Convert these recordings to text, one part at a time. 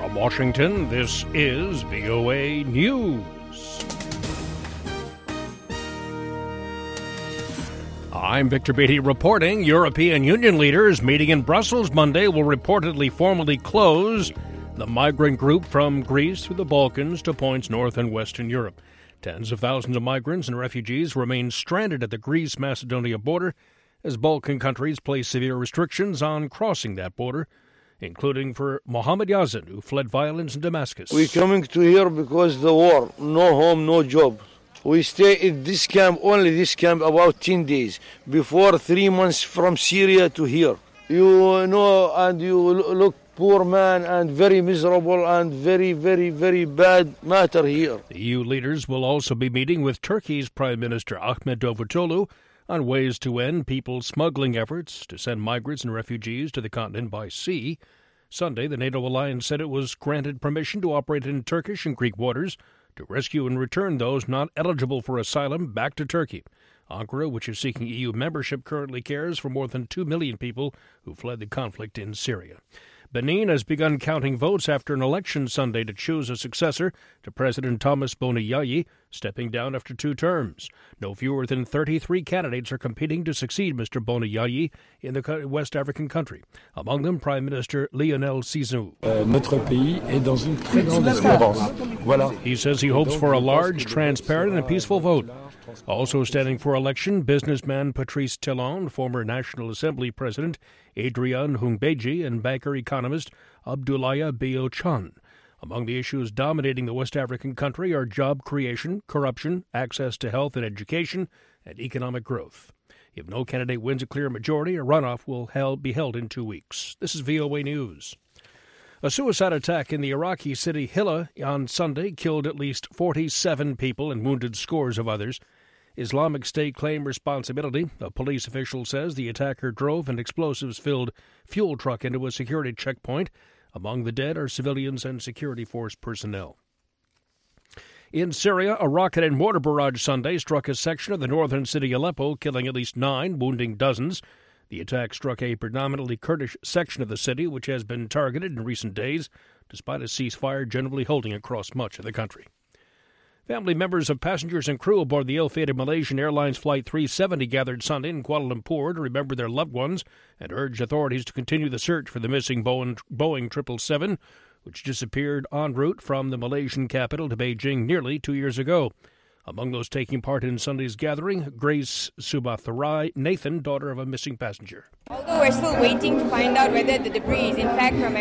From Washington, this is VOA News. I'm Victor Beatty reporting. European Union leaders meeting in Brussels Monday will reportedly formally close the migrant group from Greece through the Balkans to points north and western Europe. Tens of thousands of migrants and refugees remain stranded at the Greece-Macedonia border as Balkan countries place severe restrictions on crossing that border, including for Mohammed Yazin, who fled violence in Damascus. We're coming to here because the war, no home, no job. We stay in this camp, only this camp, about 10 days. Before 3 months from Syria to here. You know, and you look poor man and very miserable and very, very, very bad matter here. The EU leaders will also be meeting with Turkey's Prime Minister Ahmet Davutoglu on ways to end people smuggling efforts to send migrants and refugees to the continent by sea. Sunday, the NATO alliance said it was granted permission to operate in Turkish and Greek waters to rescue and return those not eligible for asylum back to Turkey. Ankara, which is seeking EU membership, currently cares for more than 2 million people who fled the conflict in Syria. Benin has begun counting votes after an election Sunday to choose a successor to President Thomas Boni Yayi, stepping down after 2 terms. No fewer than 33 candidates are competing to succeed Mr. Boni Yayi in the West African country. Among them, Prime Minister Lionel Sizou. Notre pays est dans une très grande espérance. Voilà. He says he hopes for a large, transparent, and peaceful vote. Also standing for election, businessman Patrice Talon, former National Assembly President Adrian Hungbeji, and banker economist Abdoulaye Bio-Chan. Among the issues dominating the West African country are job creation, corruption, access to health and education, and economic growth. If no candidate wins a clear majority, a runoff will be held in 2 weeks. This is VOA News. A suicide attack in the Iraqi city Hilla on Sunday killed at least 47 people and wounded scores of others. Islamic State claimed responsibility. A police official says the attacker drove an explosives-filled fuel truck into a security checkpoint. Among the dead are civilians and security force personnel. In Syria, a rocket and mortar barrage Sunday struck a section of the northern city Aleppo, killing at least 9, wounding dozens. The attack struck a predominantly Kurdish section of the city, which has been targeted in recent days, despite a ceasefire generally holding across much of the country. Family members of passengers and crew aboard the ill-fated Malaysian Airlines Flight 370 gathered Sunday in Kuala Lumpur to remember their loved ones and urged authorities to continue the search for the missing Boeing 777, which disappeared en route from the Malaysian capital to Beijing nearly 2 years ago. Among those taking part in Sunday's gathering, Grace Subatharai Nathan, daughter of a missing passenger. Although we're still waiting to find out whether the debris is in fact from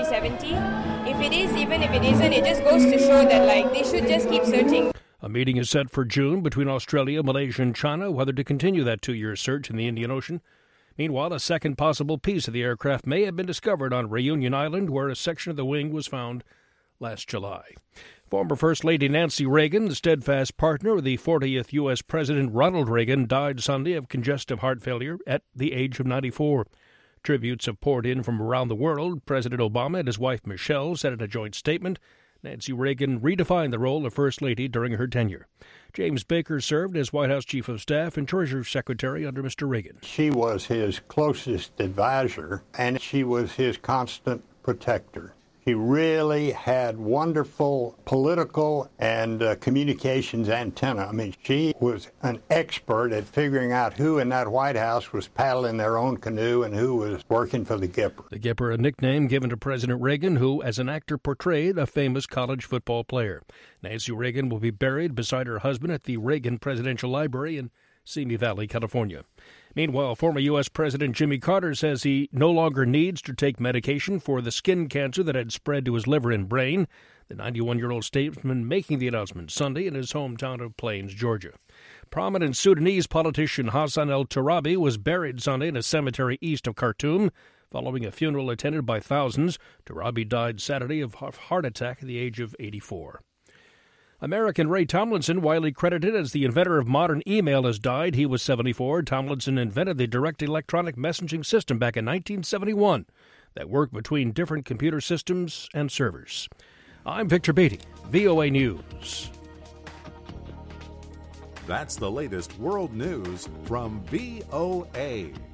MH370, if it is, even if it isn't, it just goes to show that they should just keep searching. A meeting is set for June between Australia, Malaysia, and China, whether to continue that 2-year search in the Indian Ocean. Meanwhile, a second possible piece of the aircraft may have been discovered on Reunion Island, where a section of the wing was found last July. Former First Lady Nancy Reagan, the steadfast partner of the 40th U.S. President Ronald Reagan, died Sunday of congestive heart failure at the age of 94. Tributes have poured in from around the world. President Obama and his wife Michelle said in a joint statement, Nancy Reagan redefined the role of First Lady during her tenure. James Baker served as White House Chief of Staff and Treasury Secretary under Mr. Reagan. She was his closest advisor, and she was his constant protector. He really had wonderful political and communications antenna. I mean, she was an expert at figuring out who in that White House was paddling their own canoe and who was working for the Gipper. The Gipper, a nickname given to President Reagan, who, as an actor, portrayed a famous college football player. Nancy Reagan will be buried beside her husband at the Reagan Presidential Library in Simi Valley, California. Meanwhile, former U.S. President Jimmy Carter says he no longer needs to take medication for the skin cancer that had spread to his liver and brain. The 91-year-old statesman making the announcement Sunday in his hometown of Plains, Georgia. Prominent Sudanese politician Hassan el-Turabi was buried Sunday in a cemetery east of Khartoum following a funeral attended by thousands. Turabi died Saturday of a heart attack at the age of 84. American Ray Tomlinson, widely credited as the inventor of modern email, has died. He was 74. Tomlinson invented the direct electronic messaging system back in 1971 that worked between different computer systems and servers. I'm Victor Beatty, VOA News. That's the latest world news from VOA.